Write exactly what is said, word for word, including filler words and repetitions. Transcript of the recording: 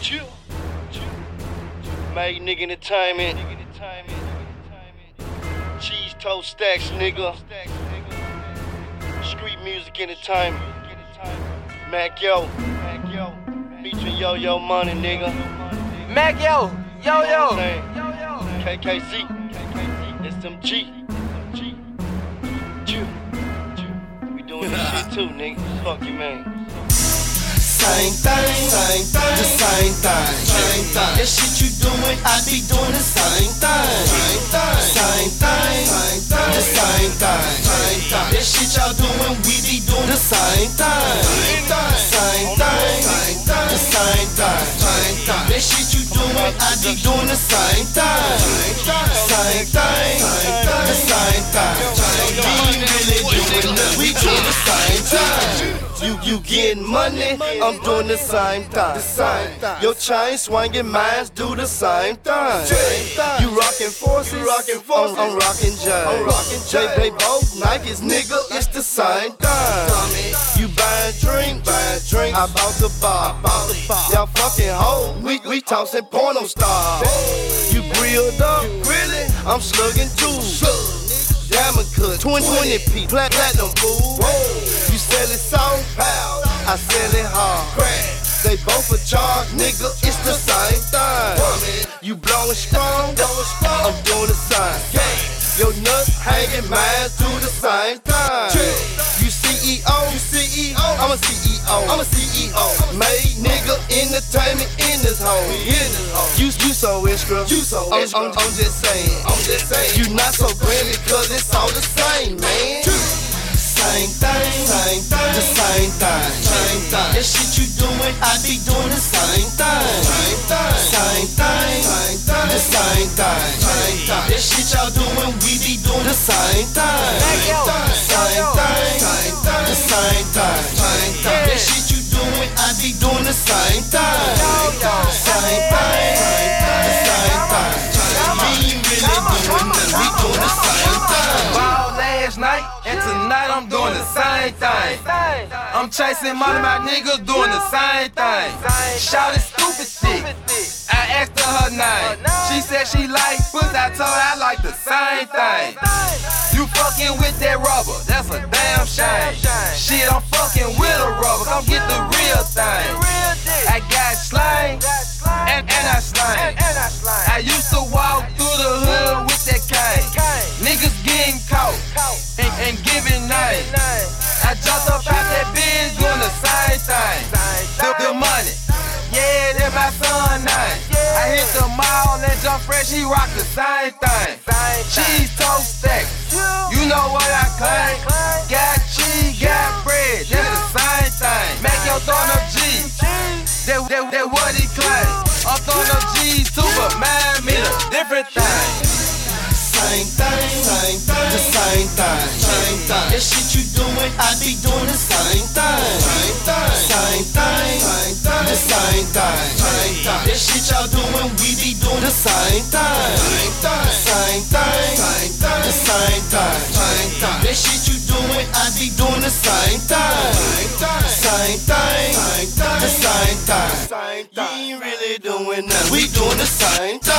Made nigga entertainment. Cheese toast stacks, nigga. Street music entertainment. Mac Yo. Featuring Yo Yo Money, nigga. Mac Yo. Yo Yo. K K Z. S M G. We doing this shit too, nigga. Fuck you, man. Same thing, same thing, the same thing, same thing. That shit you doing, I be doing the same thing, same thing, same thing, same thing, the same thing, same thing. That shit y'all doing, we be doing the same thing, same thing, same thing, same thing, the same thing, same thing. That shit you doing, I be doing the same thing, same thing, same thing, the same thing. We really doing it, we doing the same thing. You, you getting money, I'm doing the same thing. The same thing. Your chain swinging, mines do the same thing. You rockin' forces, you rockin' forces. I'm, I'm rockin' J. I'm rockin' J. They both Nikes, nigga. It's the same thing. You buyin' drink, buyin' drink. I bought the bar, I bought the bar. Y'all fucking hoes, we we tossin' porno stars. You grilled up, really? I'm slugging too. Diamond cut, twenty P, plat platinum fool. You sell it soft, I sell it hard. They both a charge, nigga, it's the same thing. You blowin' strong, I'm doing the same. Your nuts hanging, mine do the same thing. You C E O, you C E O, I'm a C E O, I'm a C E O. Made nigga entertainment in this hole. You, you so extra, you so extra. I'm, I'm, I'm just saying, I'm just saying. You not so grand because it's all the same, man. Same thing, same thing, the same thing, same thing. That shit you doing, I be doing the same thing, same thing, same thing, same thing, the same thing, same thing. That shit y'all doing, we be doing the same thing, same thing, same thing, same thing, the same thing, same thing. That shit you doing, I be doing the same thing, same thing, same thing, the same thing. We ain't really doing nothing, we doing the same thing. Ball last night, and tonight I'm doing the same thing. I'm chasing money, my niggas doing the same thing. Shouted stupid thick. I asked her her name. She said she like pussy. I told her I like the same thing. You fucking with that rubber, that's a damn shame. Shit, I'm fucking with a rubber. Come get the real thing. I got slang, and, and I slang. I used to walk through the hood with that cane. Niggas getting caught and, and giving names. I jumped up out that bitch doing the same thing. The, the money, yeah, that's my son name. I hit the mall and jump fresh, he rock the same thing. Cheese toast stack, you know what I claim. Got cheese, got bread, that's the same thing. Make your throwing up G, that, that, that what he claim. I'm throwing up G's too, but mind me a different thing. Same thing, same thing, the same thing, same thing. That shit you doing, I be doing the same thing, same thing, same thing, same thing, the same thing, same thing. That shit y'all doing, we be doing the same thing, same thing, same thing, same thing, the same thing, same thing. That shit you doing, I be doing the same thing, same thing, same thing, the same thing. You ain't really doing nothing, we doing the same thing.